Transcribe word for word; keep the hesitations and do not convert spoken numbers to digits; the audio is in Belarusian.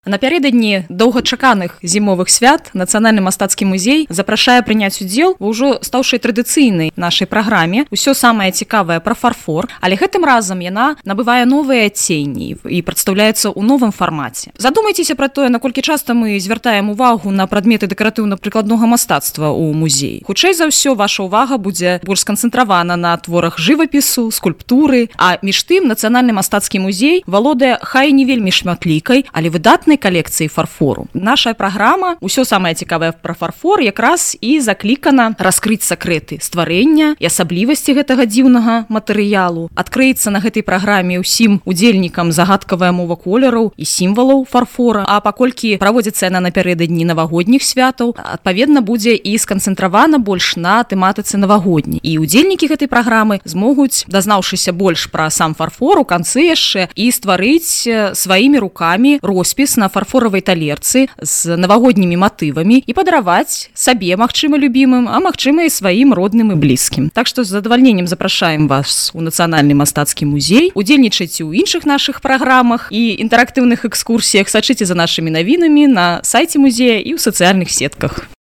Напярэдадні доўгачаканых зімовых свят Нацыянальны мастацкі музей запрашае прыняць удзел у ўжо стаўшай традыцыйнай нашай праграме. Усё самае цікавае пра фарфор, але гэтым разам яна набывае новыя адценні і прадстаўляецца ў новым фармаце. Задумайцеся пра тое, наколькі часта мы звяртаем увагу на прадметы дэкаратыўна-прыкладнога мастацтва ў музеі. Хутчэй за ўсё, ваша ўвага будзе больш сканцэнтравана на творах жывапісу, скульптуры, а між тым Нацыянальны мастацкі музей валодае хай не вельмі шматлікай, але выдатнай калекцыі фарфору. Наша праграма «Усё самае цікавае пра фарфор» якраз і заклікана раскрыць сакрэты стварэння і асаблівасці гэтага дзіўнага матэрыялу. Адкрыецца на гэтай праграме ўсім удзельнікам загадкавая мова колераў і сімвалаў фарфора, а паколькі праводзіцца яна напярэдадні навагодніх святаў, адпаведна будзе і сканцэнтравана больш на тэматыцы навагодні. І удзельнікі гэтай праграмы змогуць, дазнаўшыся больш пра сам фарфор, у канцы яшчэ і стварыць сваімі рукамі роспіс на фарфоравай талерцы з навагоднімі матывамі і падараваць сабе, магчыма, любімым, а магчыма, і сваім родным і блізкім. Так што з задавальненнем запрашаем вас у Нацыянальны мастацкі музей, удзельнічайце ў іншых нашых праграмах і інтэрактыўных экскурсіях, сачыце за нашымі навінамі на сайце музея і ў сацыяльных сетках.